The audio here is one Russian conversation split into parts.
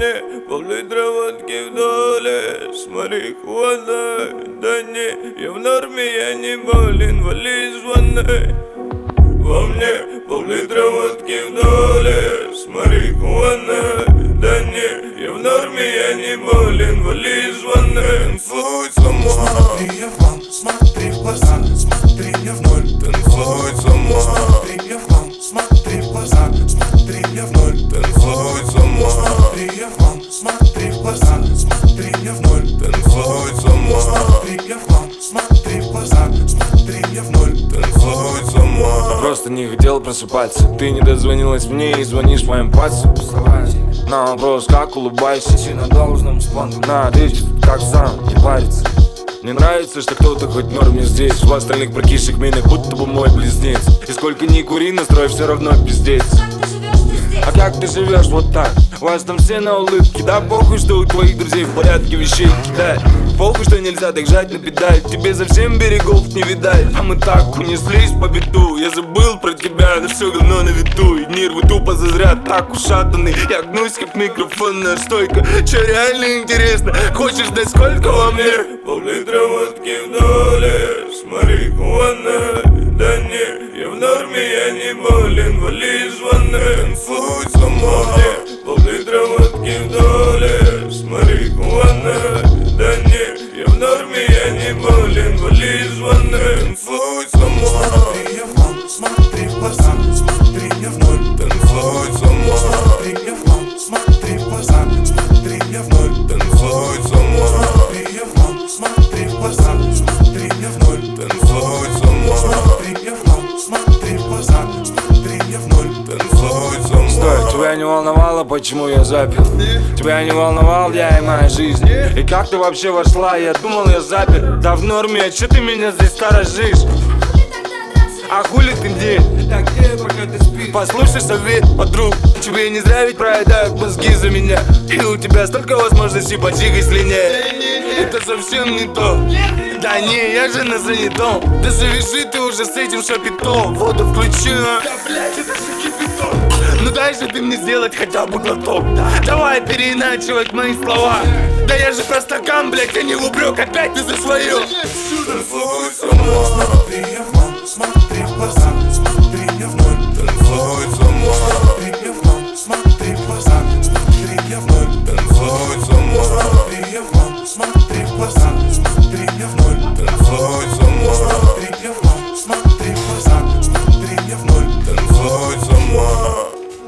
мне пол-литра водки в доле с марихуаной. Да не, я в норме, я не болен, вали из ванной. Во мне пол-литра водки в доле с марихуаной. Да не, я в норме, я не болен, вали из ванной. Танцуй сама. Смотри, я в план, смотри в глаза, смотри, я в ноль. Танцуй сама. Смотри, я в план, смотри в глаза, смотри, я в ноль. Танцуй сама. Смотри, я в план, смотри в глаза, смотри, я в ноль. Танцуй сама. Смотри, я в план, смотри в глаза, смотри, я в ноль. Танцуй сама. Просто не хотел просыпаться. Ты не дозвонилась мне и звонишь моим пальцем. На вопрос, как улыбайся, си на должном спонду. На, ответь, как сам, не парится. Мне нравится, что кто-то хоть в норме здесь. В остальных прокисших минах будто бы мой близнец. И сколько ни кури, настрой все равно пиздец. А как ты живешь вот так? У вас там все на улыбке. Да похуй, что у твоих друзей в порядке вещей кидать. Похуй, что нельзя так жать на педаль. Тебе совсем берегов не видать. А мы так унеслись по беду. Я забыл про тебя, да все говно на виду. И нервы тупо зазря так ушатаны. Я гнусь как микрофонная стойка. Че реально интересно? Хочешь знать сколько во мне? Пол-литра водки в доле с марихуаной. Да не, я в норме, я не болен, вали из ванной. Танцуй сама. Пол-литра водки в доле с марихуаной. Да не, я в норме, я не болен, вали из ванной. Танцуй сама. Смотри, я в план, смотри в глаза, смотри, я в ноль. Танцуй сама. Смотри, я в план, смотри в глаза, смотри, я в ноль. Танцуй сама. Смотри, я в план, смотри в глаза, смотри, я в ноль. Танцуй сама. Смотри, я в план, смотри в глаза, смотри, я в ноль. Танцуй сама. Стой, тебя не волновало, почему я запил? Тебя не волновал я и моя жизнь. И как ты вообще вошла? Я думал, я запер. Да в норме, а че ты меня здесь сторожишь? А хули ты где? Так где, пока ты спишь? Послушай совет, подруг. Тебе не зря ведь проедают мозги за меня. И у тебя столько возможностей почикать слиняет. Это совсем не то. Да не, я же на занятом. Да завяжи ты уже с этим шапитом. Воду включила. Да блять, это же кипяток. Ну дай же ты мне сделать хотя бы глоток. Давай переиначивать мои слова. Да я же про стакан, блять, а не в упрек. Опять ты за свое. Танцуй сама. Смотри, я в план, смотри в глаза, смотри, я в ноль. Танцуй сама. Смотри, я в план, смотри в глаза, смотри, я в ноль. Танцуй сама. Смотри, я в план, смотри в глаза, смотри, я в ноль. Танцуй сама. Смотри, я в план, смотри в глаза, смотри, я в ноль. Танцуй сама.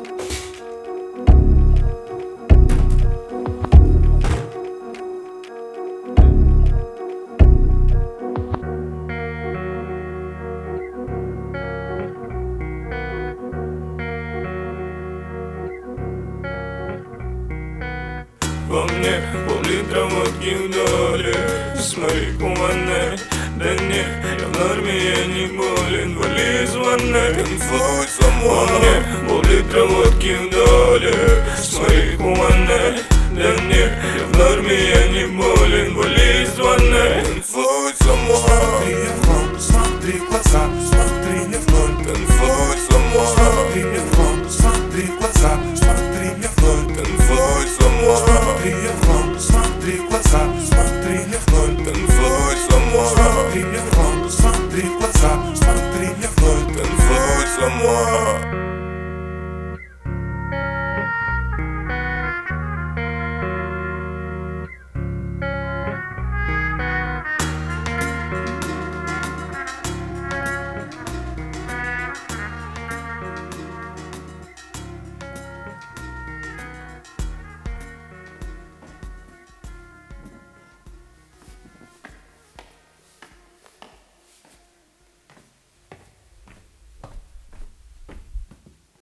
Во мне пол-литра водки в доле с марихуаной. Да не, я в норме, я не болен, вали из ванной. Танцуй сама. Во мне пол-литра водки в доле с марихуаной. Да не, я в норме, я не болен, вали из ванной.